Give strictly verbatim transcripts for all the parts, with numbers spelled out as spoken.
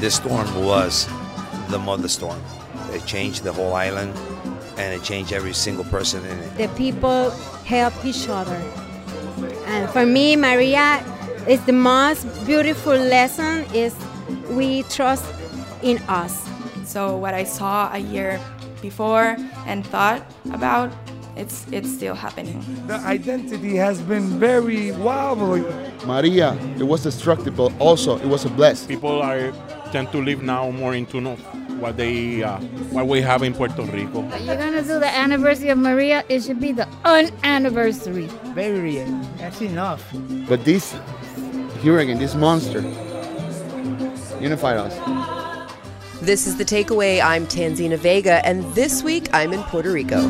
This storm was the mother storm. It changed the whole island, and it changed every single person in it. The people help each other. And for me, Maria, is the most beautiful lesson is we trust in us. So what I saw a year before and thought about, it's it's still happening. The identity has been very wobbly. Maria, it was destructive, but also it was a blessing. People are tend to live now more into know what they uh, what we have in Puerto Rico. You're gonna do the anniversary of Maria. It should be the un-anniversary. Very real. That's enough. But this hurricane, this monster, unified us. This is The Takeaway. I'm Tanzina Vega, and this week I'm in Puerto Rico.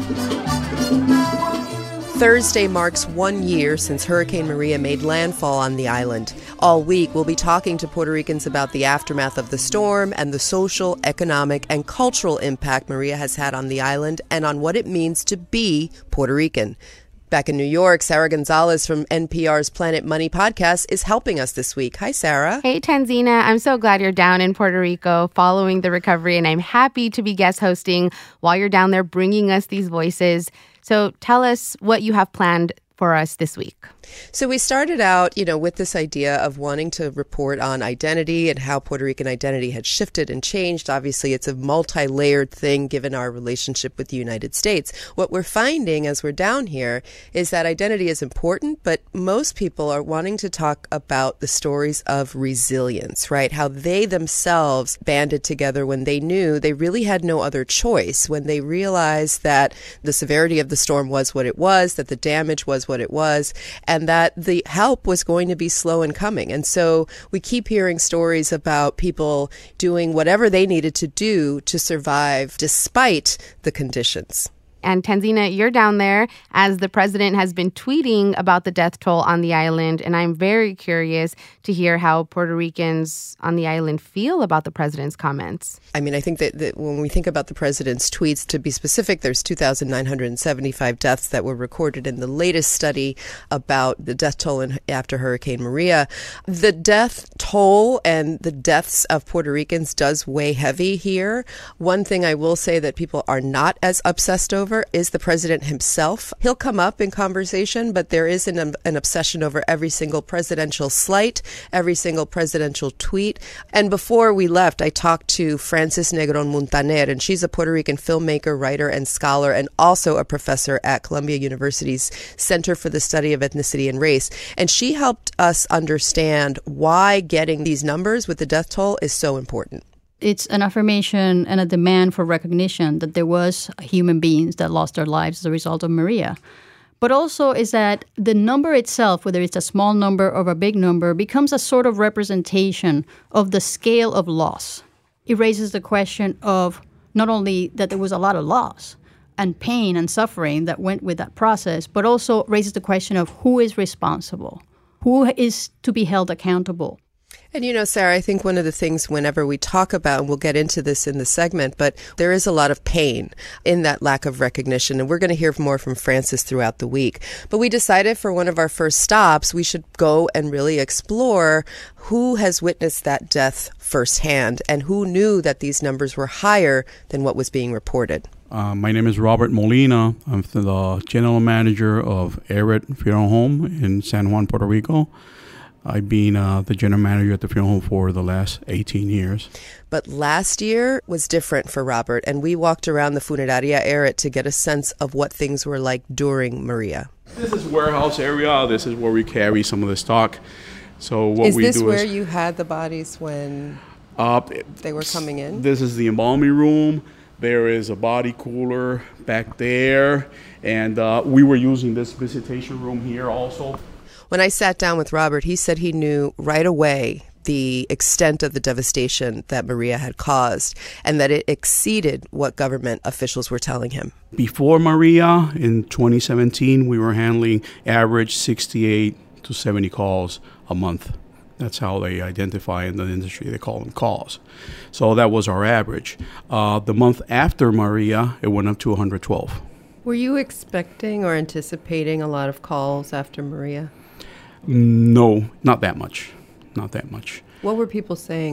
Thursday marks one year since Hurricane Maria made landfall on the island. All week, we'll be talking to Puerto Ricans about the aftermath of the storm and the social, economic, and cultural impact Maria has had on the island and on what it means to be Puerto Rican. Back in New York, Sarah Gonzalez from N P R's Planet Money podcast is helping us this week. Hi, Sarah. Hey, Tanzina. I'm so glad you're down in Puerto Rico following the recovery, and I'm happy to be guest hosting while you're down there bringing us these voices. So tell us what you have planned for us this week. So we started out, you know, with this idea of wanting to report on identity and how Puerto Rican identity had shifted and changed. Obviously, it's a multi-layered thing given our relationship with the United States. What we're finding as we're down here is that identity is important, but most people are wanting to talk about the stories of resilience, right? How they themselves banded together when they knew they really had no other choice, when they realized that the severity of the storm was what it was, that the damage was what it was, and that the help was going to be slow in coming. And so we keep hearing stories about people doing whatever they needed to do to survive despite the conditions. And Tanzina, you're down there as the president has been tweeting about the death toll on the island. And I'm very curious to hear how Puerto Ricans on the island feel about the president's comments. I mean, I think that, that when we think about the president's tweets, to be specific, there's two thousand nine hundred seventy-five deaths that were recorded in the latest study about the death toll in, after Hurricane Maria. The death toll and the deaths of Puerto Ricans does weigh heavy here. One thing I will say that people are not as obsessed over is the president himself. He'll come up in conversation, but there is an, an obsession over every single presidential slight, every single presidential tweet. And before we left, I talked to Frances Negron Muntaner, and she's a Puerto Rican filmmaker, writer, and scholar, and also a professor at Columbia University's Center for the Study of Ethnicity and Race. And she helped us understand why getting these numbers with the death toll is so important. It's an affirmation and a demand for recognition that there was human beings that lost their lives as a result of Maria. But also is that the number itself, whether it's a small number or a big number, becomes a sort of representation of the scale of loss. It raises the question of not only that there was a lot of loss and pain and suffering that went with that process, but also raises the question of who is responsible, who is to be held accountable. And, you know, Sarah, I think one of the things whenever we talk about, and we'll get into this in the segment, but there is a lot of pain in that lack of recognition. And we're going to hear more from Frances throughout the week. But we decided for one of our first stops, we should go and really explore who has witnessed that death firsthand and who knew that these numbers were higher than what was being reported. Uh, my name is Robert Molina. I'm the general manager of Everett Funeral Home in San Juan, Puerto Rico. I've been uh, the general manager at the funeral home for the last eighteen years. But last year was different for Robert, and we walked around the Funeraria Everett to get a sense of what things were like during Maria. This is warehouse area. This is where we carry some of the stock. So what is we this do where is, you had the bodies when uh, they were coming in? This is the embalming room. There is a body cooler back there, and uh, we were using this visitation room here also. When I sat down with Robert, he said he knew right away the extent of the devastation that Maria had caused and that it exceeded what government officials were telling him. Before Maria, in twenty seventeen, we were handling average sixty-eight to seventy calls a month. That's how they identify in the industry. They call them calls. So that was our average. Uh, the month after Maria, it went up to one hundred twelve. Were you expecting or anticipating a lot of calls after Maria? No, not that much. Not that much. What were people saying?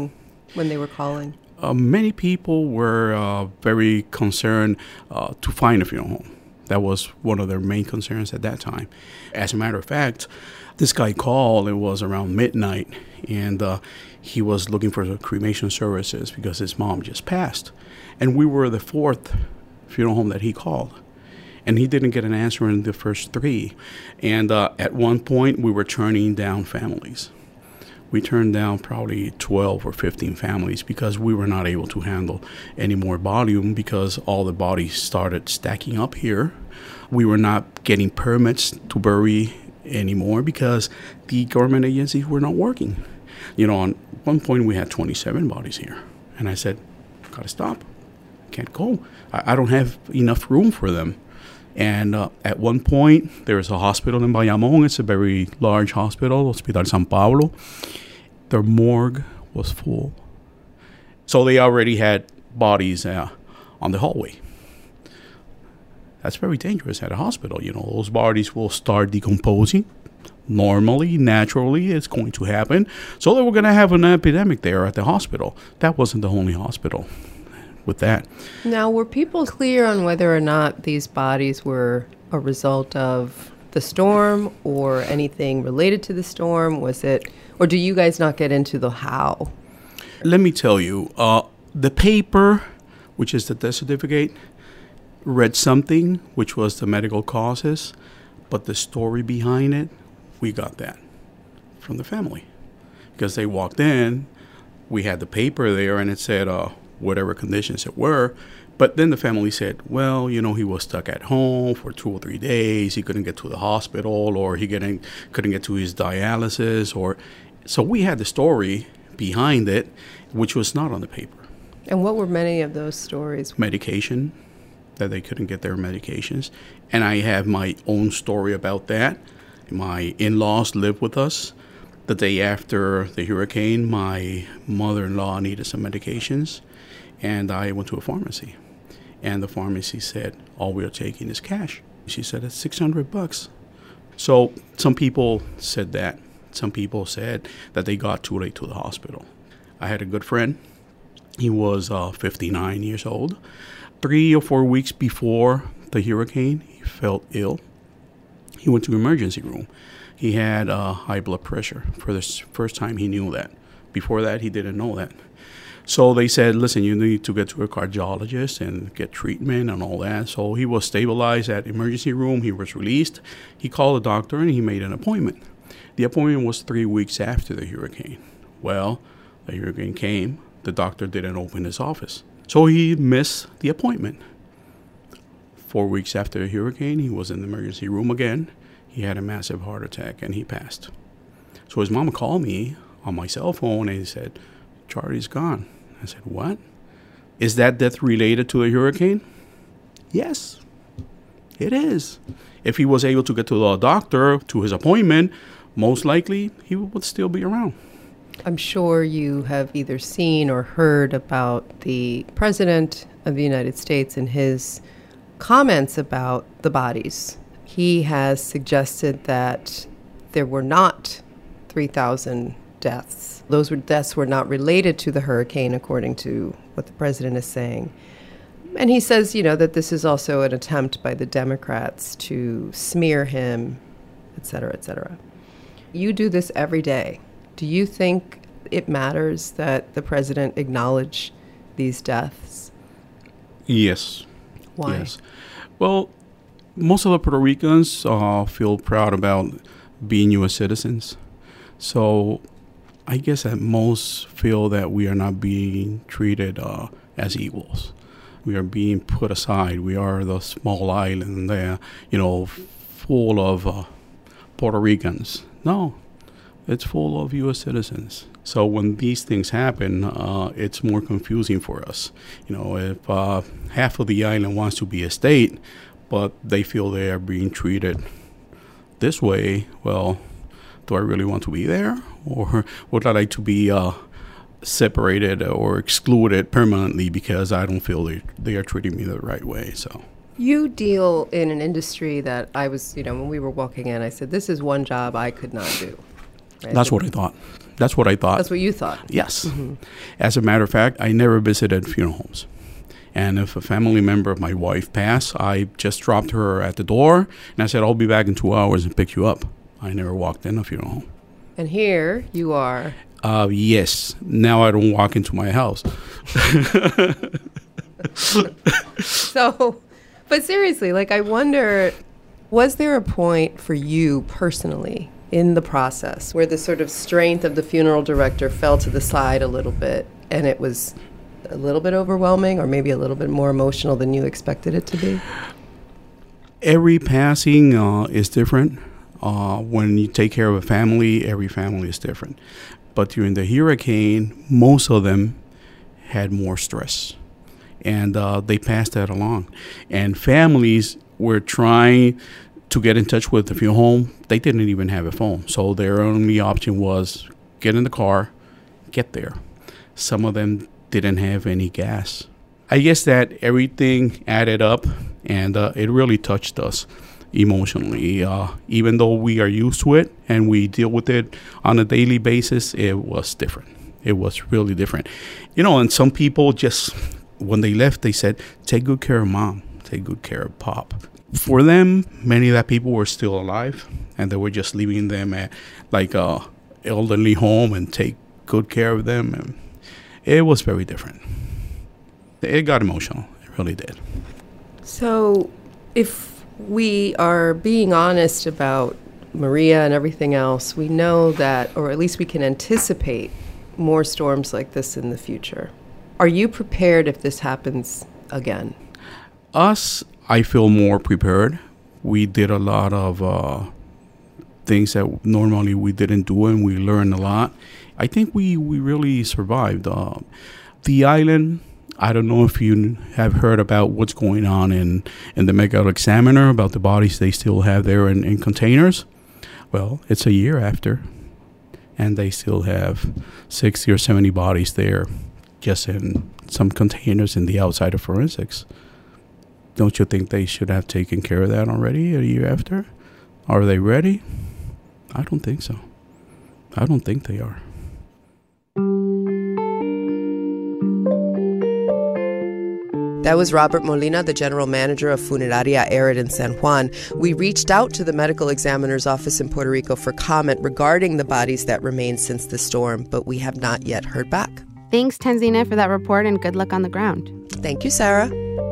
when they were calling? Uh, many people were uh, very concerned uh, to find a funeral home. That was one of their main concerns at that time. As a matter of fact, this guy called, it was around midnight, and uh, he was looking for cremation services because his mom just passed. And we were the fourth funeral home that he called. And he didn't get an answer in the first three. And uh, at one point, we were turning down families. We turned down probably twelve or fifteen families because we were not able to handle any more volume because all the bodies started stacking up here. We were not getting permits to bury anymore because the government agencies were not working. You know, on one point we had twenty-seven bodies here. And I said, gotta stop. Can't go. I, I don't have enough room for them. And uh, at one point, there was a hospital in Bayamón. It's a very large hospital, Hospital San Pablo. Their morgue was full. So they already had bodies uh, on the hallway. That's very dangerous at a hospital. You know, those bodies will start decomposing. Normally, naturally, it's going to happen. So they were going to have an epidemic there at the hospital. That wasn't the only hospital with that. Now, were people clear on whether or not these bodies were a result of the storm or anything related to the storm? Was it, or do you guys not get into the how? Let me tell you, uh, the paper, which is the death certificate, read something, which was the medical causes, but the story behind it, we got that from the family. Because they walked in, we had the paper there, and it said, uh, whatever conditions it were. But then the family said, well, you know, he was stuck at home for two or three days. He couldn't get to the hospital, or he getting, couldn't get to his dialysis. Or so we had the story behind it, which was not on the paper. And what were many of those stories? Medication, that they couldn't get their medications. And I have my own story about that. My in-laws lived with us. The day after the hurricane, my mother-in-law needed some medications. And I went to a pharmacy, and the pharmacy said, all we are taking is cash. She said, it's six hundred bucks. So some people said that. Some people said that they got too late to the hospital. I had a good friend. He was uh, fifty-nine years old. Three or four weeks before the hurricane, he felt ill. He went to the emergency room. He had uh, high blood pressure for the first time he knew that. Before that, he didn't know that. So they said, listen, you need to get to a cardiologist and get treatment and all that. So he was stabilized at emergency room. He was released. He called the doctor and he made an appointment. The appointment was three weeks after the hurricane. Well, the hurricane came. The doctor didn't open his office. So he missed the appointment. Four weeks after the hurricane, he was in the emergency room again. He had a massive heart attack and he passed. So his mama called me on my cell phone and he said, Charlie's gone. I said, what? Is that death related to a hurricane? Yes, it is. If he was able to get to the doctor, to his appointment, most likely he would still be around. I'm sure you have either seen or heard about the President of the United States and his comments about the bodies. He has suggested that there were not three thousand deaths. Those were deaths were not related to the hurricane, according to what the president is saying. And he says, you know, that this is also an attempt by the Democrats to smear him, et cetera, et cetera. You do this every day. Do you think it matters that the president acknowledge these deaths? Yes. Why? Yes. Well, most of the Puerto Ricans uh, feel proud about being U S citizens. So I guess that most feel that we are not being treated uh, as equals. We are being put aside. We are the small island there, you know, full of uh, Puerto Ricans. No, it's full of U S citizens. So when these things happen, uh, it's more confusing for us. You know, if uh, half of the island wants to be a state, but they feel they are being treated this way, well, do I really want to be there? Or would I like to be uh, separated or excluded permanently because I don't feel they, they are treating me the right way? So you deal in an industry that I was, you know, when we were walking in, I said, this is one job I could not do. Right? That's what I thought. That's what I thought. That's what you thought? Yes. Mm-hmm. As a matter of fact, I never visited funeral homes. And if a family member of my wife passed, I just dropped her at the door, and I said, I'll be back in two hours and pick you up. I never walked in a funeral home. And here you are. Uh, yes. Now I don't walk into my house. So, but seriously, like, I wonder, was there a point for you personally in the process where the sort of strength of the funeral director fell to the side a little bit, and it was a little bit overwhelming or maybe a little bit more emotional than you expected it to be? Every passing uh, is different. Uh, when you take care of a family, every family is different. But during the hurricane, most of them had more stress. And uh, they passed that along. And families were trying to get in touch with the funeral home. They didn't even have a phone. So their only option was get in the car, get there. Some of them didn't have any gas. I guess that everything added up, and uh, it really touched us emotionally. Uh, even though we are used to it and we deal with it on a daily basis, it was different. It was really different. You know, and some people just, when they left, they said, take good care of mom, take good care of pop. For them, many of that people were still alive, and they were just leaving them at like a elderly home and take good care of them. And it was very different. It got emotional. It really did. So if we are being honest about Maria and everything else, we know that, or at least we can anticipate more storms like this in the future. Are you prepared if this happens again? Us, I feel more prepared. We did a lot of uh, things that normally we didn't do, and we learned a lot. I think we, we really survived. Uh, the island, I don't know if you have heard about what's going on in, in the Medical Examiner, about the bodies they still have there in, in containers. Well, it's a year after, and they still have sixty or seventy bodies there just in some containers in the outside of forensics. Don't you think they should have taken care of that already a year after? Are they ready? I don't think so. I don't think they are. That was Robert Molina, the general manager of Funeraria Arid in San Juan. We reached out to the medical examiner's office in Puerto Rico for comment regarding the bodies that remain since the storm, but we have not yet heard back. Thanks, Tanzina, for that report, and good luck on the ground. Thank you, Sarah.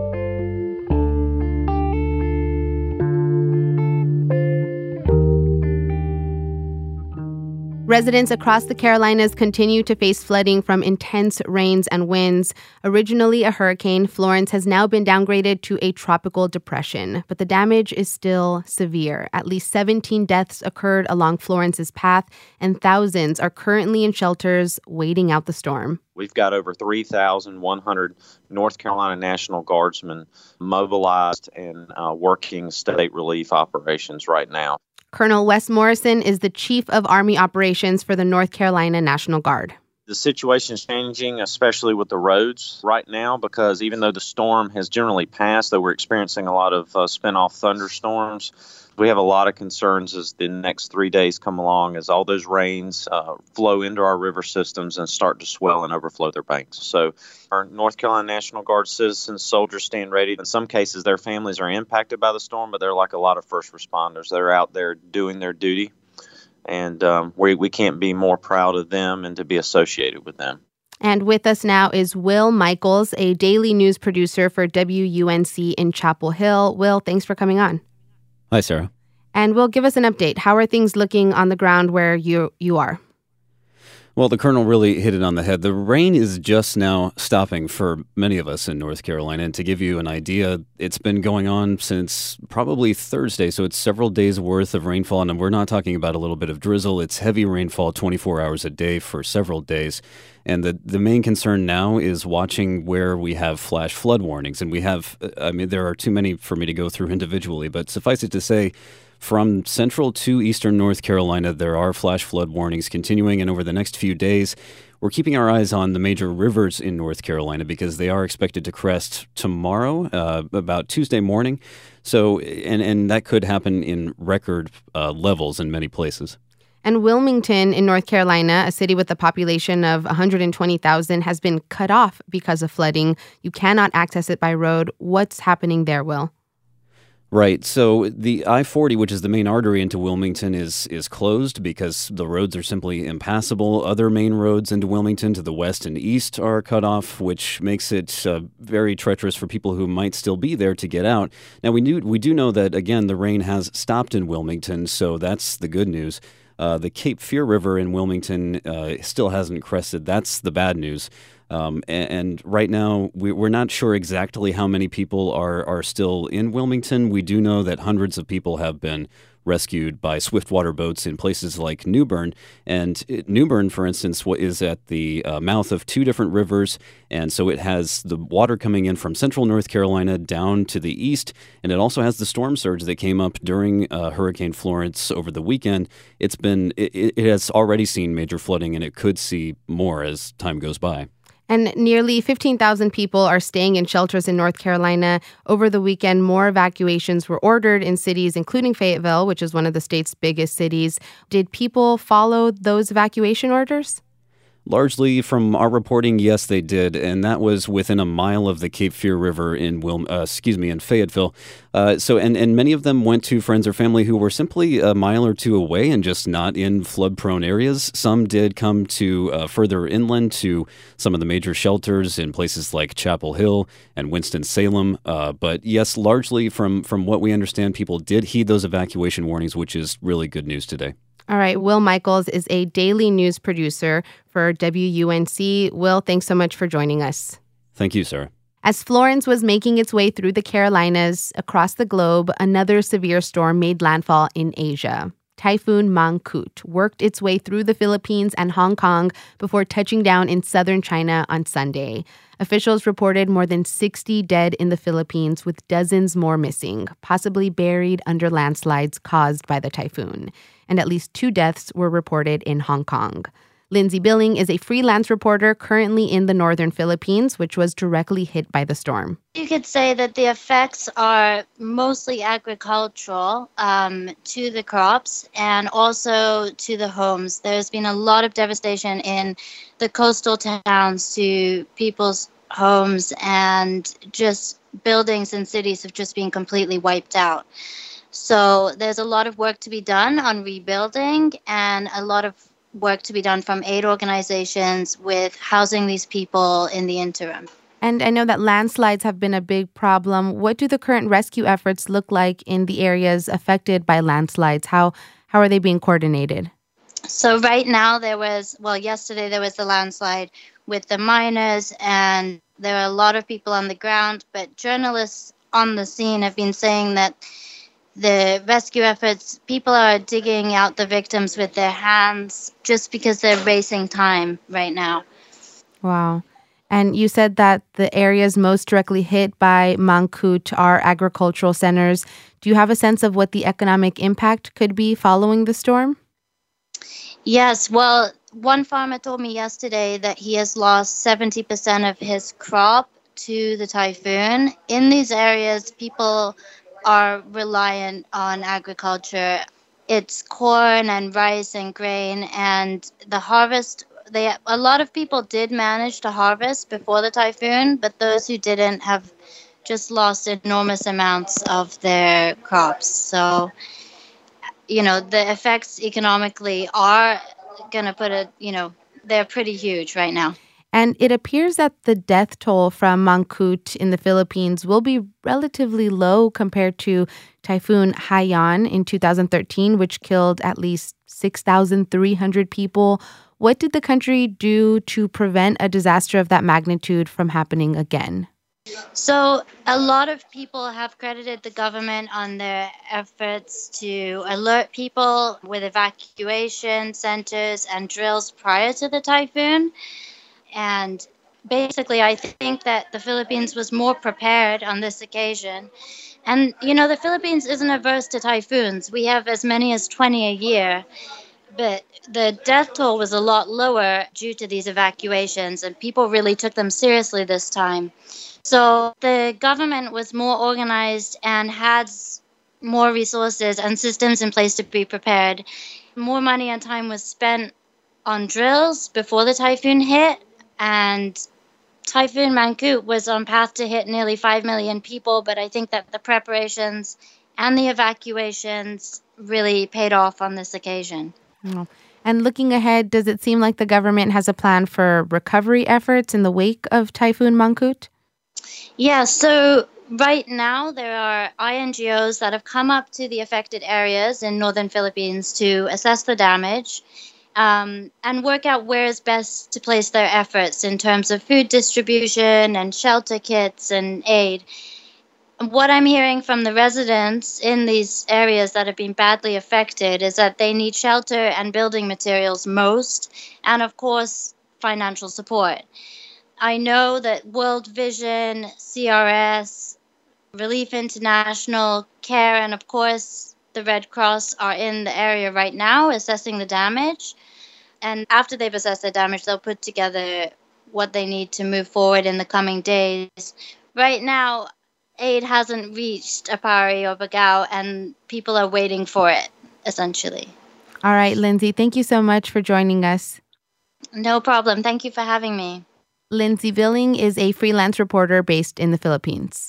Residents across the Carolinas continue to face flooding from intense rains and winds. Originally a hurricane, Florence has now been downgraded to a tropical depression, but the damage is still severe. At least seventeen deaths occurred along Florence's path, and thousands are currently in shelters waiting out the storm. We've got over three thousand one hundred North Carolina National Guardsmen mobilized and uh, working state relief operations right now. Colonel Wes Morrison is the Chief of Army Operations for the North Carolina National Guard. The situation is changing, especially with the roads right now, because even though the storm has generally passed, though we're experiencing a lot of uh, spin-off thunderstorms, we have a lot of concerns as the next three days come along, as all those rains uh, flow into our river systems and start to swell and overflow their banks. So our North Carolina National Guard citizens, soldiers stand ready. In some cases, their families are impacted by the storm, but they're like a lot of first responders. They're out there doing their duty, and um, we, we can't be more proud of them and to be associated with them. And with us now is Will Michaels, a daily news producer for W U N C in Chapel Hill. Will, thanks for coming on. Hi, Sarah. And Will, give us an update. How are things looking on the ground where you you are? Well, the Colonel really hit it on the head. The rain is just now stopping for many of us in North Carolina. And to give you an idea, it's been going on since probably Thursday. So it's several days worth of rainfall. And we're not talking about a little bit of drizzle. It's heavy rainfall twenty-four hours a day for several days. And the, the main concern now is watching where we have flash flood warnings. And we have, I mean, there are too many for me to go through individually. But suffice it to say, from central to eastern North Carolina, there are flash flood warnings continuing, and over the next few days, we're keeping our eyes on the major rivers in North Carolina because they are expected to crest tomorrow, uh, about Tuesday morning. So, and, and that could happen in record uh, levels in many places. And Wilmington in North Carolina, a city with a population of one hundred twenty thousand, has been cut off because of flooding. You cannot access it by road. What's happening there, Will? Right. So the I forty, which is the main artery into Wilmington, is is closed because the roads are simply impassable. Other main roads into Wilmington to the west and east are cut off, which makes it uh, very treacherous for people who might still be there to get out. Now, we knew, we do know that, again, the rain has stopped in Wilmington, so that's the good news. Uh, the Cape Fear River in Wilmington uh, still hasn't crested. That's the bad news. Um, and, and right now, we, we're not sure exactly how many people are, are still in Wilmington. We do know that hundreds of people have been rescued by swiftwater boats in places like New Bern. And it, New Bern, for instance, is at the uh, mouth of two different rivers. And so it has the water coming in from central North Carolina down to the east. And it also has the storm surge that came up during uh, Hurricane Florence over the weekend. It's been, it, it has already seen major flooding, and it could see more as time goes by. And nearly fifteen thousand people are staying in shelters in North Carolina. Over the weekend, more evacuations were ordered in cities, including Fayetteville, which is one of the state's biggest cities. Did people follow those evacuation orders? Largely from our reporting, yes, they did, and that was within a mile of the Cape Fear River in Wil- uh, excuse me, in Fayetteville. Uh, so, and, and many of them went to friends or family who were simply a mile or two away and just not in flood-prone areas. Some did come to uh, further inland to some of the major shelters in places like Chapel Hill and Winston-Salem. Uh, but yes, largely from from what we understand, people did heed those evacuation warnings, which is really good news today. All right. Will Michaels is a daily news producer for W U N C. Will, thanks so much for joining us. Thank you, Sarah. As Florence was making its way through the Carolinas, across the globe, another severe storm made landfall in Asia. Typhoon Mangkhut worked its way through the Philippines and Hong Kong before touching down in southern China on Sunday. Officials reported more than sixty dead in the Philippines, with dozens more missing, possibly buried under landslides caused by the typhoon. And at least two deaths were reported in Hong Kong. Lindsay Billing is a freelance reporter currently in the northern Philippines, which was directly hit by the storm. You could say that the effects are mostly agricultural um, to the crops and also to the homes. There's been a lot of devastation in the coastal towns to people's homes, and just buildings and cities have just been completely wiped out. So there's a lot of work to be done on rebuilding, and a lot of work to be done from aid organizations with housing these people in the interim. And I know that landslides have been a big problem. What do the current rescue efforts look like in the areas affected by landslides? How how are they being coordinated? So right now there was, well, yesterday there was the landslide with the miners, and there are a lot of people on the ground, but journalists on the scene have been saying that the rescue efforts, people are digging out the victims with their hands just because they're racing time right now. Wow. And you said that the areas most directly hit by Mangkhut are agricultural centers. Do you have a sense of what the economic impact could be following the storm? Yes. Well, one farmer told me yesterday that he has lost seventy percent of his crop to the typhoon. In these areas, people are reliant on agriculture. It's corn and rice and grain, and the harvest, they a lot of people did manage to harvest before the typhoon, but those who didn't have just lost enormous amounts of their crops. So, you know, the effects economically are going to put a, you know, they're pretty huge right now. And it appears that the death toll from Mangkhut in the Philippines will be relatively low compared to Typhoon Haiyan in two thousand thirteen, which killed at least six thousand three hundred people. What did the country do to prevent a disaster of that magnitude from happening again? So a lot of people have credited the government on their efforts to alert people with evacuation centers and drills prior to the typhoon. And basically, I think that the Philippines was more prepared on this occasion. And, you know, the Philippines isn't averse to typhoons. We have as many as twenty a year. But the death toll was a lot lower due to these evacuations, and people really took them seriously this time. So the government was more organized and had more resources and systems in place to be prepared. more money and time was spent on drills before the typhoon hit, and Typhoon Mangkhut was on path to hit nearly five million people, but I think that the preparations and the evacuations really paid off on this occasion. Oh. And looking ahead, does it seem like the government has a plan for recovery efforts in the wake of Typhoon Mangkhut? Yeah, so right now there are I N G Os that have come up to the affected areas in northern Philippines to assess the damage um, and work out where is best to place their efforts in terms of food distribution and shelter kits and aid. What I'm hearing from the residents in these areas that have been badly affected is that they need shelter and building materials most, and of course, financial support. I know that World Vision, C R S, Relief International, CARE, and of course, the Red Cross are in the area right now assessing the damage. And after they've assessed the damage, they'll put together what they need to move forward in the coming days. Right now, aid hasn't reached Apari or Bagao, and people are waiting for it, essentially. All right, Lindsay, thank you so much for joining us. No problem. Thank you for having me. Lindsay Billing is a freelance reporter based in the Philippines.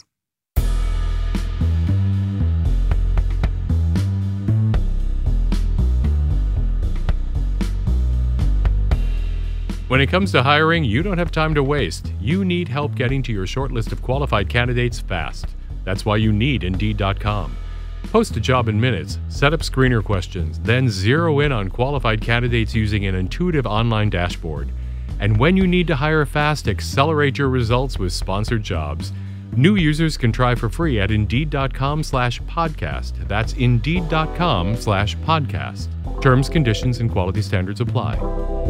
When it comes to hiring, you don't have time to waste. You need help getting to your short list of qualified candidates fast. That's why you need Indeed dot com. Post a job in minutes, set up screener questions, then zero in on qualified candidates using an intuitive online dashboard. And when you need to hire fast, accelerate your results with sponsored jobs. New users can try for free at Indeed dot com slash podcast. That's Indeed dot com slash podcast. Terms, conditions, and quality standards apply.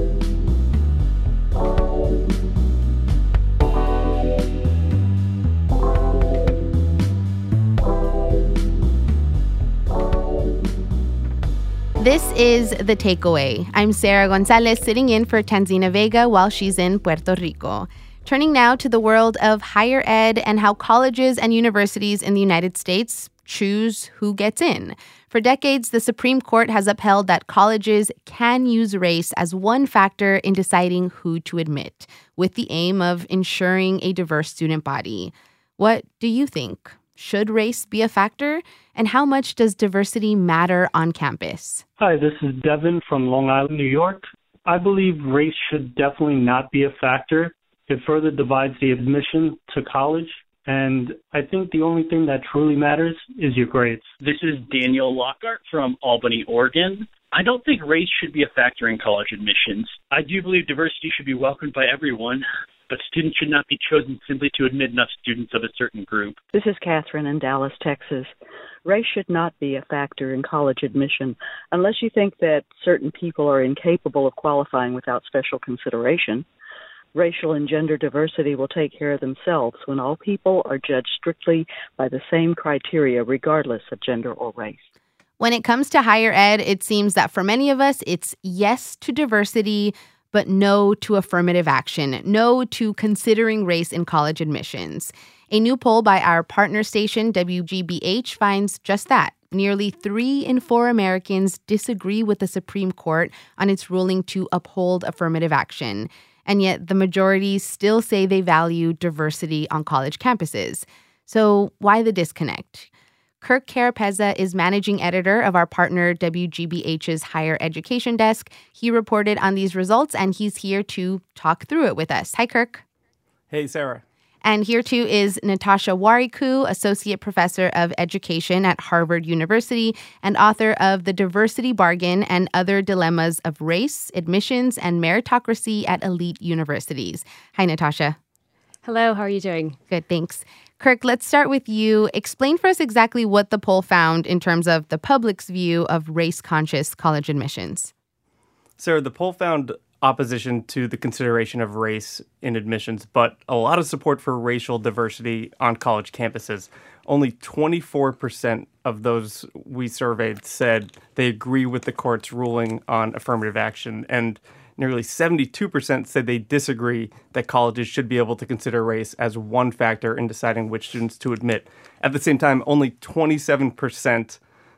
This is The Takeaway. I'm Sarah Gonzalez, sitting in for Tanzina Vega while she's in Puerto Rico. Turning now to the world of higher ed and how colleges and universities in the United States choose who gets in. For decades, the Supreme Court has upheld that colleges can use race as one factor in deciding who to admit, with the aim of ensuring a diverse student body. What do you think? Should race be a factor? And how much does diversity matter on campus? Hi, this is Devin from Long Island, New York. I believe race should definitely not be a factor. It further divides the admission to college. And I think the only thing that truly matters is your grades. This is Daniel Lockhart from Albany, Oregon. I don't think race should be a factor in college admissions. I do believe diversity should be welcomed by everyone, but students should not be chosen simply to admit enough students of a certain group. This is Catherine in Dallas, Texas. Race should not be a factor in college admission unless you think that certain people are incapable of qualifying without special consideration. Racial and gender diversity will take care of themselves when all people are judged strictly by the same criteria, regardless of gender or race. When it comes to higher ed, it seems that for many of us, it's yes to diversity, but no to affirmative action, no to considering race in college admissions. A new poll by our partner station, W G B H, finds just that. Nearly three in four Americans disagree with the Supreme Court on its ruling to uphold affirmative action. And yet the majority still say they value diversity on college campuses. So why the disconnect? Kirk Carapeza is managing editor of our partner W G B H's Higher Education Desk. He reported on these results, and he's here to talk through it with us. Hi, Kirk. Hey, Sarah. And here, too, is Natasha Wariku, Associate Professor of Education at Harvard University and author of The Diversity Bargain and Other Dilemmas of Race, Admissions, and Meritocracy at Elite Universities. Hi, Natasha. Hello, how are you doing? Good, thanks. Kirk, let's start with you. Explain for us exactly what the poll found in terms of the public's view of race-conscious college admissions. Sarah, the poll found opposition to the consideration of race in admissions, but a lot of support for racial diversity on college campuses. Only twenty-four percent of those we surveyed said they agree with the court's ruling on affirmative action, and nearly seventy-two percent said they disagree that colleges should be able to consider race as one factor in deciding which students to admit. At the same time, only twenty-seven percent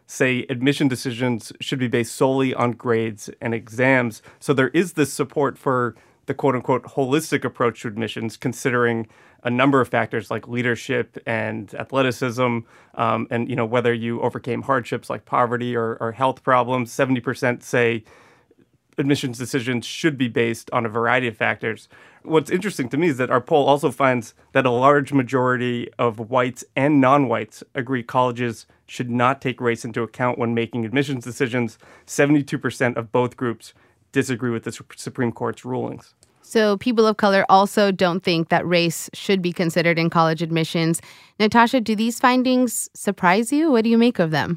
say admission decisions should be based solely on grades and exams. So there is this support for the quote-unquote holistic approach to admissions, considering a number of factors like leadership and athleticism, um, and you know whether you overcame hardships like poverty or, or health problems. seventy percent say admissions decisions should be based on a variety of factors. What's interesting to me is that our poll also finds that a large majority of whites and non-whites agree colleges should not take race into account when making admissions decisions. seventy-two percent of both groups disagree with the Supreme Court's rulings. So people of color also don't think that race should be considered in college admissions. Natasha, do these findings surprise you? What do you make of them?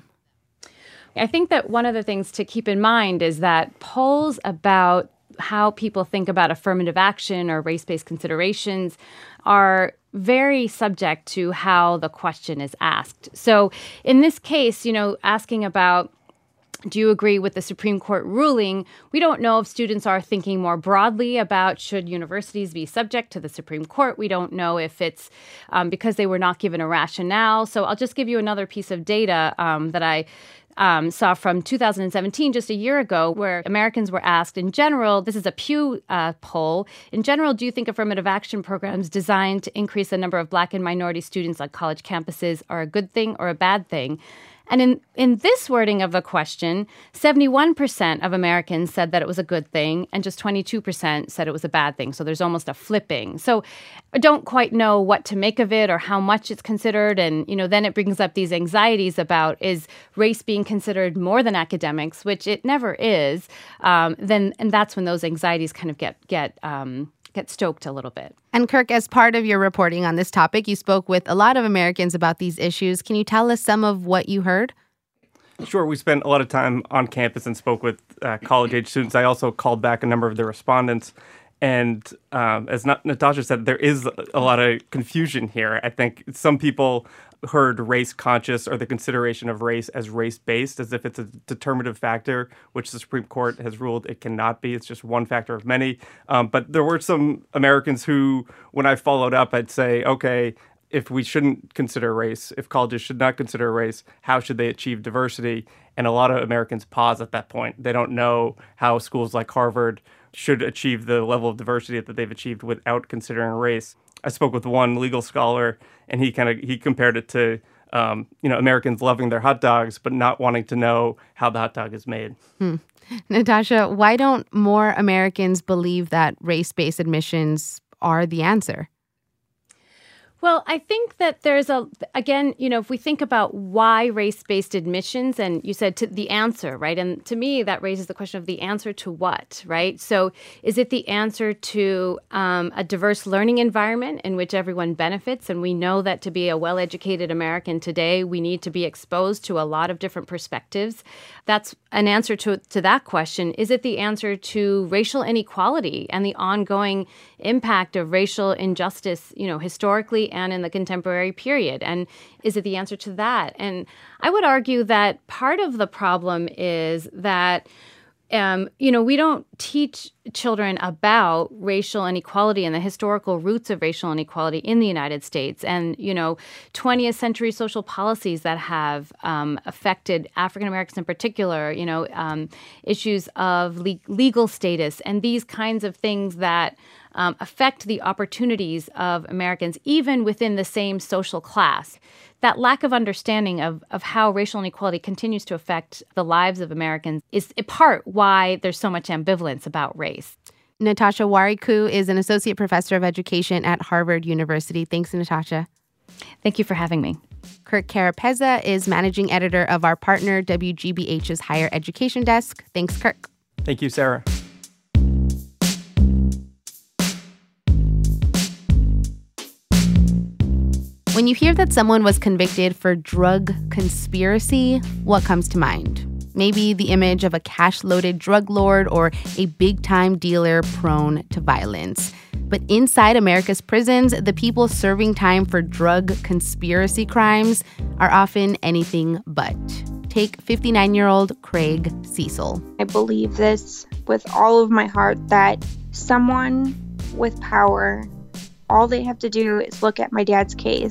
I think that one of the things to keep in mind is that polls about how people think about affirmative action or race-based considerations are very subject to how the question is asked. So in this case, you know, asking about, do you agree with the Supreme Court ruling? We don't know if students are thinking more broadly about should universities be subject to the Supreme Court. We don't know if it's um, because they were not given a rationale. So I'll just give you another piece of data um, that I Um, saw from two thousand seventeen, just a year ago, where Americans were asked in general, this is a Pew uh, poll, in general, do you think affirmative action programs designed to increase the number of Black and minority students on college campuses are a good thing or a bad thing? And in, in this wording of the question, seventy-one percent of Americans said that it was a good thing, and just twenty-two percent said it was a bad thing. So there's almost a flipping. So I don't quite know what to make of it or how much it's considered. And, you know, then it brings up these anxieties about, is race being considered more than academics, which it never is. Um, then, and that's when those anxieties kind of get, get, um, get stoked a little bit. And Kirk, as part of your reporting on this topic, you spoke with a lot of Americans about these issues. Can you tell us some of what you heard? Sure. We spent a lot of time on campus and spoke with uh, college-age students. I also called back a number of the respondents. And um, as Natasha said, there is a lot of confusion here. I think some people heard race-conscious or the consideration of race as race-based, as if it's a determinative factor, which the Supreme Court has ruled it cannot be. It's just one factor of many. Um, but there were some Americans who, when I followed up, I'd say, okay, if we shouldn't consider race, if colleges should not consider race, how should they achieve diversity? And a lot of Americans pause at that point. They don't know how schools like Harvard should achieve the level of diversity that they've achieved without considering race. I spoke with one legal scholar, and he kind of he compared it to um, you know Americans loving their hot dogs but not wanting to know how the hot dog is made. Hmm. Natasha, why don't more Americans believe that race-based admissions are the answer? Well, I think that there's a, again, you know, if we think about why race-based admissions, and you said to the answer, right? And to me, that raises the question of the answer to what, right? So is it the answer to um, a diverse learning environment in which everyone benefits? And we know that to be a well-educated American today, we need to be exposed to a lot of different perspectives. That's an answer to, to that question. Is it the answer to racial inequality and the ongoing impact of racial injustice, you know, historically and in the contemporary period? And is it the answer to that? And I would argue that part of the problem is that, um, you know, we don't teach children about racial inequality and the historical roots of racial inequality in the United States, and, you know, twentieth century social policies that have um, affected African Americans in particular, you know, um, issues of le- legal status and these kinds of things that Um, affect the opportunities of Americans, even within the same social class. That lack of understanding of, of how racial inequality continues to affect the lives of Americans is in part why there's so much ambivalence about race. Natasha Wariku is an associate professor of education at Harvard University. Thanks, Natasha. Thank you for having me. Kirk Carapezza is managing editor of our partner W G B H's Higher Education Desk. Thanks, Kirk. Thank you, Sarah. When you hear that someone was convicted for drug conspiracy, what comes to mind? Maybe the image of a cash-loaded drug lord or a big-time dealer prone to violence. But inside America's prisons, the people serving time for drug conspiracy crimes are often anything but. Take fifty-nine-year-old Craig Cecil. I believe this with all of my heart, that someone with power, all they have to do is look at my dad's case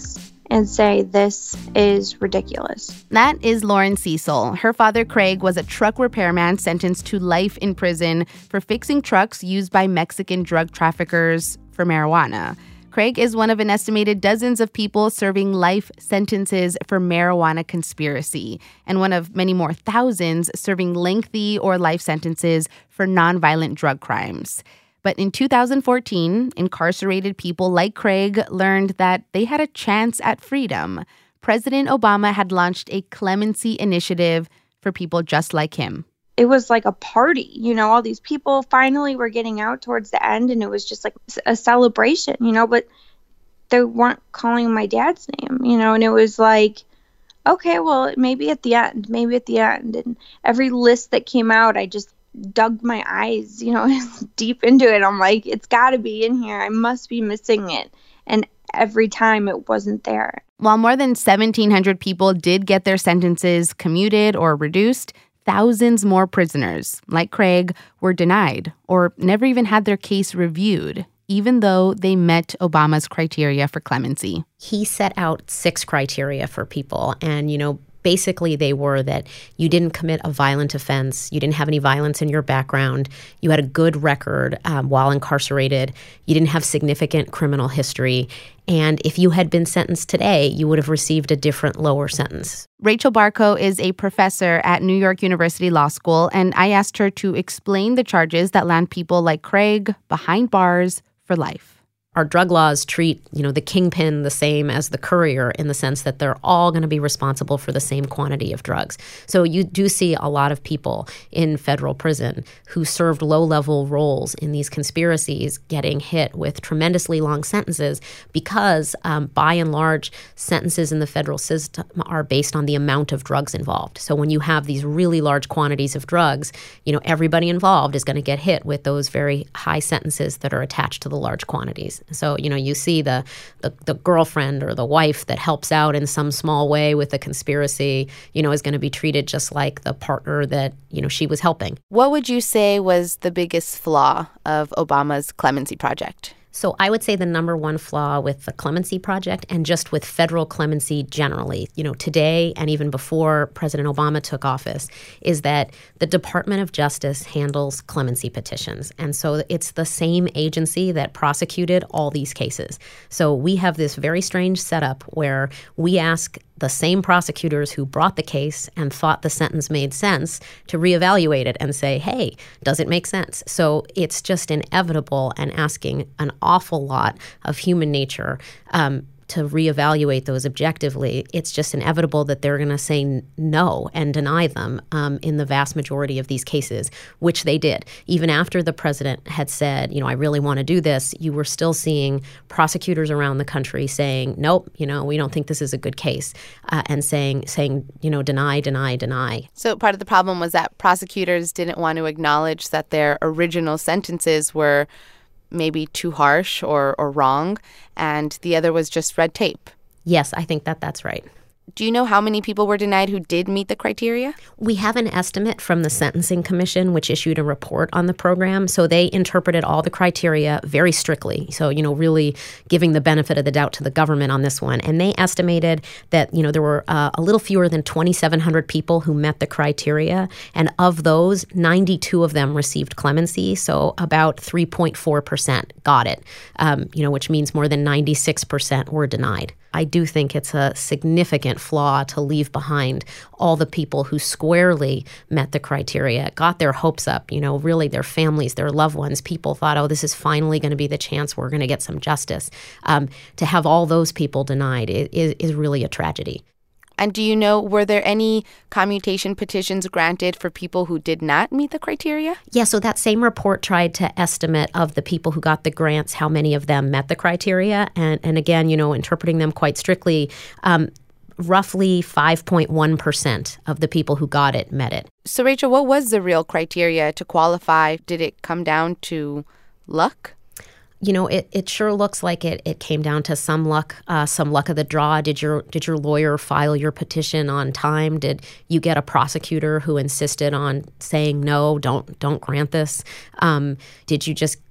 and say this is ridiculous. That is Lauren Cecil. Her father, Craig, was a truck repairman sentenced to life in prison for fixing trucks used by Mexican drug traffickers for marijuana. Craig is one of an estimated dozens of people serving life sentences for marijuana conspiracy, and one of many more thousands serving lengthy or life sentences for nonviolent drug crimes. But in two thousand fourteen, incarcerated people like Craig learned that they had a chance at freedom. President Obama had launched a clemency initiative for people just like him. It was like a party, you know, all these people finally were getting out towards the end, and it was just like a celebration, you know, but they weren't calling my dad's name, you know, and it was like, okay, well, maybe at the end, maybe at the end. And every list that came out, I just dug my eyes, you know, deep into it. I'm like, it's got to be in here. I must be missing it. And every time it wasn't there. While more than seventeen hundred people did get their sentences commuted or reduced, thousands more prisoners, like Craig, were denied or never even had their case reviewed, even though they met Obama's criteria for clemency. He set out six criteria for people, and, you know, basically they were that you didn't commit a violent offense, you didn't have any violence in your background, you had a good record um, while incarcerated, you didn't have significant criminal history, and if you had been sentenced today, you would have received a different lower sentence. Rachel Barco is a professor at New York University Law School, and I asked her to explain the charges that land people like Craig behind bars for life. Our drug laws treat, you know, the kingpin the same as the courier in the sense that they're all going to be responsible for the same quantity of drugs. So you do see a lot of people in federal prison who served low-level roles in these conspiracies getting hit with tremendously long sentences because, um, by and large, sentences in the federal system are based on the amount of drugs involved. So when you have these really large quantities of drugs, you know, everybody involved is going to get hit with those very high sentences that are attached to the large quantities. So, you know, you see the, the the girlfriend or the wife that helps out in some small way with the conspiracy, you know, is going to be treated just like the partner that, you know, she was helping. What would you say was the biggest flaw of Obama's clemency project? So I would say the number one flaw with the Clemency Project and just with federal clemency generally, you know, today and even before President Obama took office, is that the Department of Justice handles clemency petitions. And so it's the same agency that prosecuted all these cases. So we have this very strange setup where we ask the same prosecutors who brought the case and thought the sentence made sense to reevaluate it and say, hey, does it make sense? So it's just inevitable and asking an awful lot of human nature um, to reevaluate those objectively. It's just inevitable that they're going to say no and deny them um, in the vast majority of these cases, which they did. Even after the president had said, you know, I really want to do this, you were still seeing prosecutors around the country saying, nope, you know, we don't think this is a good case, uh, and saying, saying, you know, deny, deny, deny. So part of the problem was that prosecutors didn't want to acknowledge that their original sentences were maybe too harsh or, or wrong, and the other was just red tape. Yes, I think that that's right. Do you know how many people were denied who did meet the criteria? We have an estimate from the Sentencing Commission, which issued a report on the program. So they interpreted all the criteria very strictly. So, you know, really giving the benefit of the doubt to the government on this one. And they estimated that, you know, there were uh, a little fewer than twenty-seven hundred people who met the criteria. And of those, ninety-two of them received clemency. So about three point four percent got it, um, you know, which means more than ninety-six percent were denied. I do think it's a significant flaw to leave behind all the people who squarely met the criteria, got their hopes up, you know, really their families, their loved ones. People thought, oh, this is finally going to be the chance we're going to get some justice. Um, to have all those people denied is, is really a tragedy. And do you know, were there any commutation petitions granted for people who did not meet the criteria? Yeah, so that same report tried to estimate of the people who got the grants, how many of them met the criteria. And, and again, you know, interpreting them quite strictly, um, roughly five point one percent of the people who got it met it. So, Rachel, what was the real criteria to qualify? Did it come down to luck? You know, it, it sure looks like it it came down to some luck, uh, some luck of the draw. Did your did your lawyer file your petition on time? Did you get a prosecutor who insisted on saying no, don't don't grant this? Um, did you just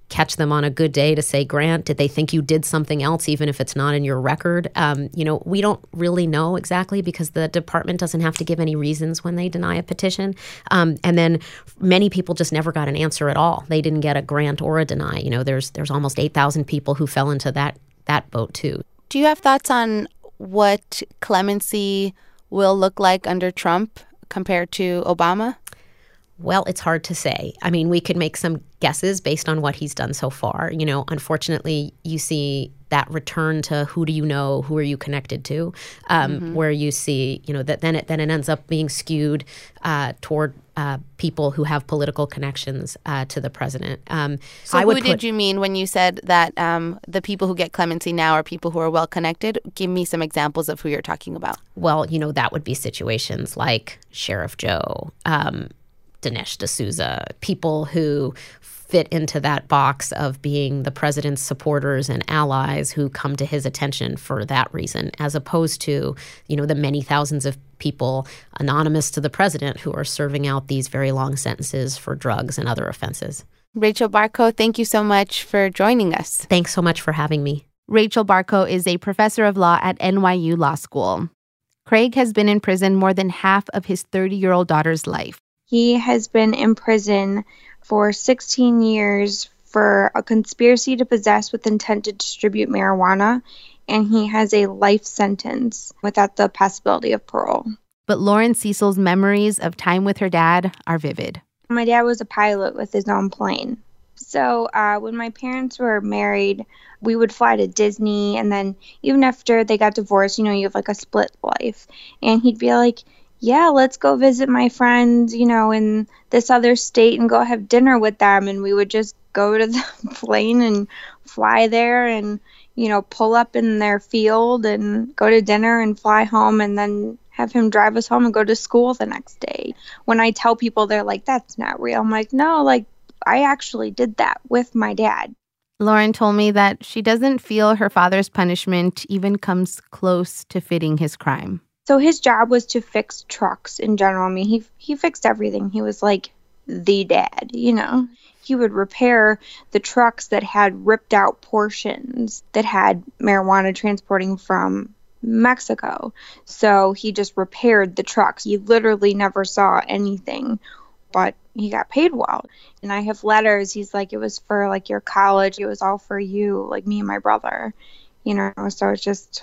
catch them on a good day to say grant? Did they think you did something else, even if it's not in your record? Um, you know, we don't really know exactly because the department doesn't have to give any reasons when they deny a petition. Um, and then many people just never got an answer at all. They didn't get a grant or a deny. You know, there's there's almost eight thousand people who fell into that that boat too. Do you have thoughts on what clemency will look like under Trump compared to Obama? Well, it's hard to say. I mean, we could make some guesses based on what he's done so far. You know, unfortunately, you see that return to who do you know, who are you connected to, um, mm-hmm. where you see, you know, that then it then it ends up being skewed uh, toward uh, people who have political connections uh, to the president. Um, so I would who put, did you mean when you said that um, the people who get clemency now are people who are well connected? Give me some examples of who you're talking about. Well, you know, that would be situations like Sheriff Joe, um, Dinesh D'Souza, people who fit into that box of being the president's supporters and allies who come to his attention for that reason, as opposed to, you know, the many thousands of people anonymous to the president who are serving out these very long sentences for drugs and other offenses. Rachel Barco, thank you so much for joining us. Thanks so much for having me. Rachel Barco is a professor of law at N Y U Law School. Craig has been in prison more than half of his thirty-year-old daughter's life. He has been in prison for sixteen years for a conspiracy to possess with intent to distribute marijuana, and he has a life sentence without the possibility of parole. But Lauren Cecil's memories of time with her dad are vivid. My dad was a pilot with his own plane. So uh, when my parents were married, we would fly to Disney, and then even after they got divorced, you know, you have like a split life. And he'd be like, yeah, let's go visit my friends, you know, in this other state and go have dinner with them. And we would just go to the plane and fly there and, you know, pull up in their field and go to dinner and fly home and then have him drive us home and go to school the next day. When I tell people, they're like, that's not real. I'm like, no, like, I actually did that with my dad. Lauren told me that she doesn't feel her father's punishment even comes close to fitting his crime. So his job was to fix trucks in general. I mean, he he fixed everything. He was like the dad, you know. He would repair the trucks that had ripped out portions that had marijuana transporting from Mexico. So he just repaired the trucks. He literally never saw anything, but he got paid well. And I have letters. He's like, it was for like your college. It was all for you, like me and my brother, you know. So it's just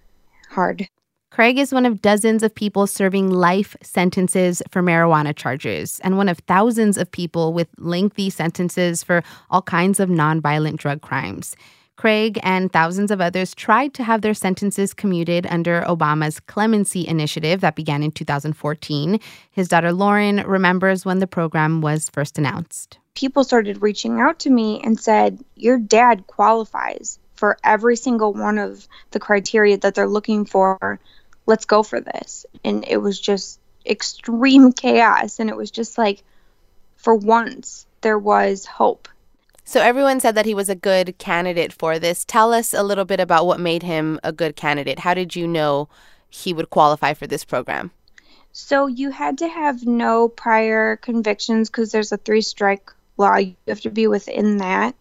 hard. Craig is one of dozens of people serving life sentences for marijuana charges and one of thousands of people with lengthy sentences for all kinds of nonviolent drug crimes. Craig and thousands of others tried to have their sentences commuted under Obama's clemency initiative that began in two thousand fourteen. His daughter Lauren remembers when the program was first announced. People started reaching out to me and said, your dad qualifies for every single one of the criteria that they're looking for. Let's go for this. And it was just extreme chaos. And it was just like, for once, there was hope. So everyone said that he was a good candidate for this. Tell us a little bit about what made him a good candidate. How did you know he would qualify for this program? So you had to have no prior convictions because there's a three-strike law. You have to be within that.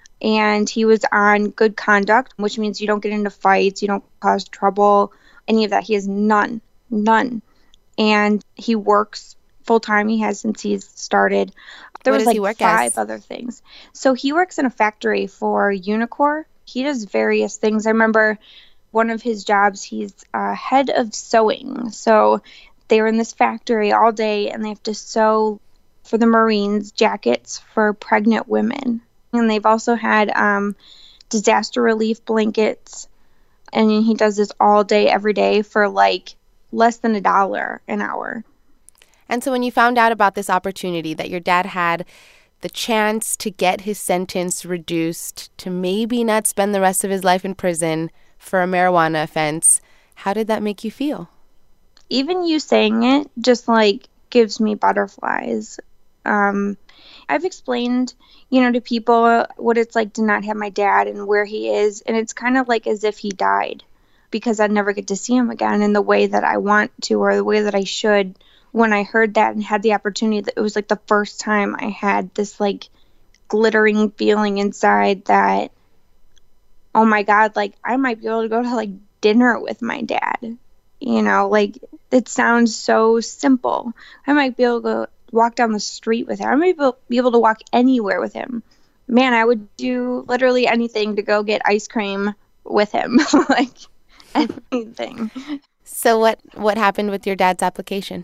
And he was on good conduct, which means you don't get into fights, you don't cause trouble, any of that. He has none, none. And he works full-time. He has since he's started. There What was does he like work five as? other things. So he works in a factory for Unicor. He does various things. I remember one of his jobs, he's uh, head of sewing. So they were in this factory all day, and they have to sew for the Marines jackets for pregnant women. And they've also had um, disaster relief blankets. And he does this all day, every day for like less than a dollar an hour. And so when you found out about this opportunity that your dad had the chance to get his sentence reduced to maybe not spend the rest of his life in prison for a marijuana offense, how did that make you feel? Even you saying it just like gives me butterflies. Um, I've explained, you know, to people what it's like to not have my dad and where he is. And it's kind of like as if he died because I'd never get to see him again in the way that I want to or the way that I should. When I heard that and had the opportunity, it was like the first time I had this like glittering feeling inside that, oh my God, like I might be able to go to like dinner with my dad. You know, like it sounds so simple. I might be able to go walk down the street with him. I might be able to walk anywhere with him. Man, I would do literally anything to go get ice cream with him. Like anything. So what, what happened with your dad's application?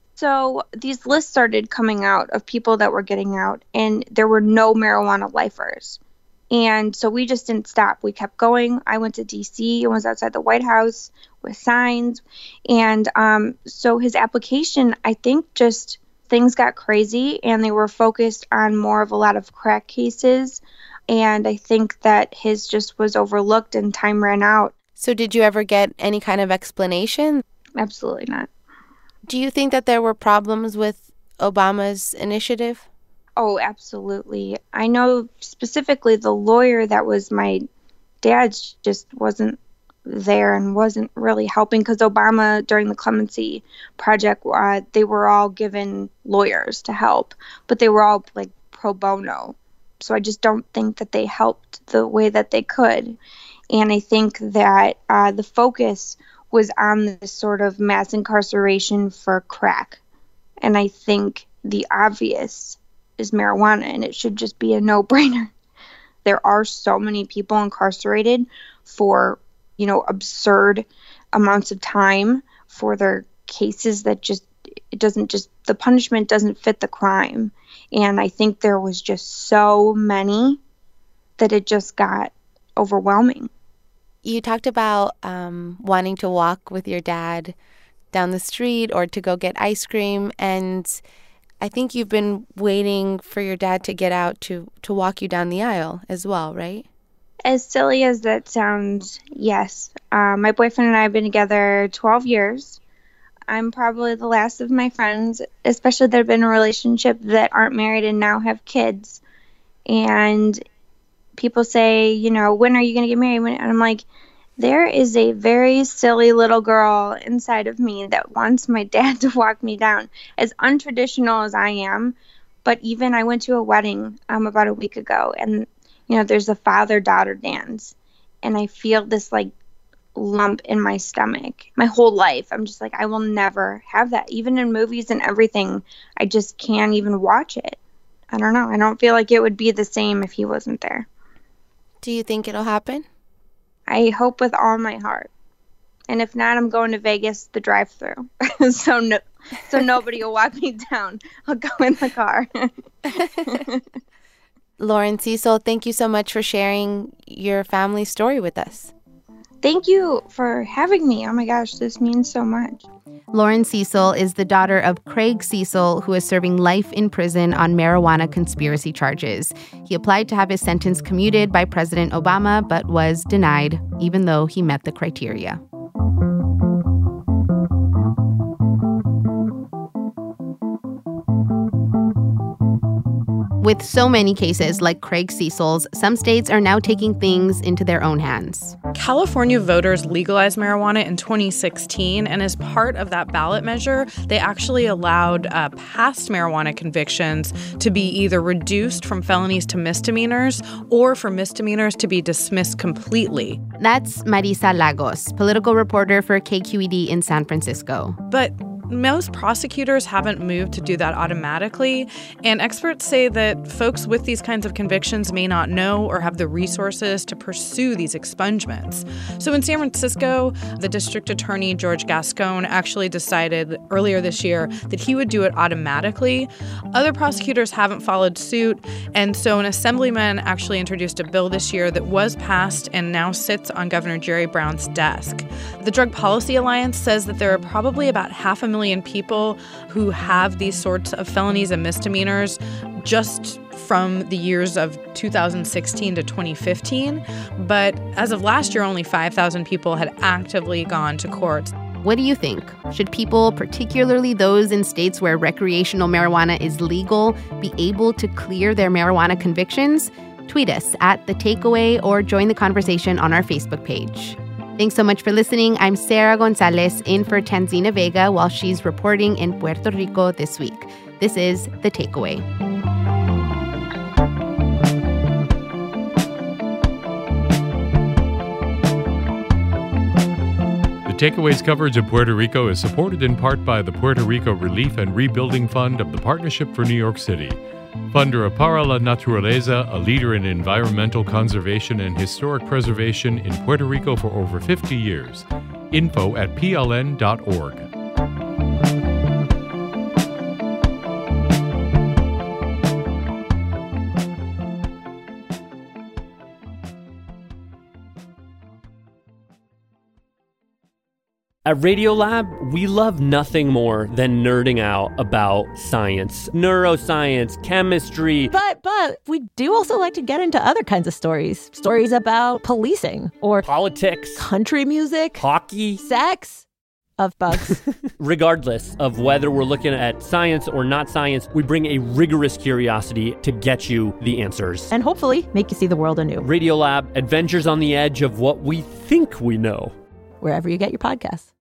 So these lists started coming out of people that were getting out, and there were no marijuana lifers. And so we just didn't stop. We kept going. I went to D C and was outside the White House with signs. And um, so his application, I think just things got crazy, and they were focused on more of a lot of crack cases. And I think that his just was overlooked and time ran out. So did you ever get any kind of explanation? Absolutely not. Do you think that there were problems with Obama's initiative? Oh, absolutely. I know specifically the lawyer that was my dad's just wasn't there and wasn't really helping, because Obama, during the Clemency Project, uh, they were all given lawyers to help, but they were all like pro bono. So I just don't think that they helped the way that they could. And I think that uh, the focus was on this sort of mass incarceration for crack. And I think the obvious is marijuana, and it should just be a no-brainer. There are so many people incarcerated for, you know, absurd amounts of time for their cases that just, it doesn't just, the punishment doesn't fit the crime. And I think there was just so many that it just got overwhelming. You talked about um, wanting to walk with your dad down the street or to go get ice cream. And I think you've been waiting for your dad to get out to, to walk you down the aisle as well, right? As silly as that sounds, yes. Uh, my boyfriend and I have been together twelve years. I'm probably the last of my friends, especially that have been in a relationship that aren't married and now have kids. And people say, you know, when are you going to get married? And I'm like, there is a very silly little girl inside of me that wants my dad to walk me down, as untraditional as I am. But even I went to a wedding um, about a week ago, and, you know, there's a father-daughter dance, and I feel this, like, lump in my stomach. My whole life, I'm just like, I will never have that. Even in movies and everything, I just can't even watch it. I don't know. I don't feel like it would be the same if he wasn't there. Do you think it'll happen? I hope with all my heart. And if not, I'm going to Vegas, the drive-thru. so no, so nobody will walk me down. I'll go in the car. Lauren Cecil, thank you so much for sharing your family story with us. Thank you for having me. Oh my gosh, this means so much. Lauren Cecil is the daughter of Craig Cecil, who is serving life in prison on marijuana conspiracy charges. He applied to have his sentence commuted by President Obama, but was denied, even though he met the criteria. With so many cases like Craig Cecil's, some states are now taking things into their own hands. California voters legalized marijuana in twenty sixteen, and as part of that ballot measure, they actually allowed uh, past marijuana convictions to be either reduced from felonies to misdemeanors or for misdemeanors to be dismissed completely. That's Marisa Lagos, political reporter for K Q E D in San Francisco. But most prosecutors haven't moved to do that automatically, and experts say that folks with these kinds of convictions may not know or have the resources to pursue these expungements. So in San Francisco, the district attorney, George Gascon, actually decided earlier this year that he would do it automatically. Other prosecutors haven't followed suit, and so an assemblyman actually introduced a bill this year that was passed and now sits on Governor Jerry Brown's desk. The Drug Policy Alliance says that there are probably about half a million people who have these sorts of felonies and misdemeanors just from the years of two thousand sixteen to twenty fifteen. But as of last year, only five thousand people had actively gone to court. What do you think? Should people, particularly those in states where recreational marijuana is legal, be able to clear their marijuana convictions? Tweet us at The Takeaway or join the conversation on our Facebook page. Thanks so much for listening. I'm Sarah Gonzalez, in for Tanzina Vega while she's reporting in Puerto Rico this week. This is The Takeaway. Takeaways coverage of Puerto Rico is supported in part by the Puerto Rico Relief and Rebuilding Fund of the Partnership for New York City. Funder Para la Naturaleza, a leader in environmental conservation and historic preservation in Puerto Rico for over fifty years. Info at p l n dot org. At Radiolab, we love nothing more than nerding out about science, neuroscience, chemistry. But, but we do also like to get into other kinds of stories. Stories about policing or politics, country music, hockey, sex, of bugs. Regardless of whether we're looking at science or not science, we bring a rigorous curiosity to get you the answers. And hopefully make you see the world anew. Radiolab, adventures on the edge of what we think we know. Wherever you get your podcasts.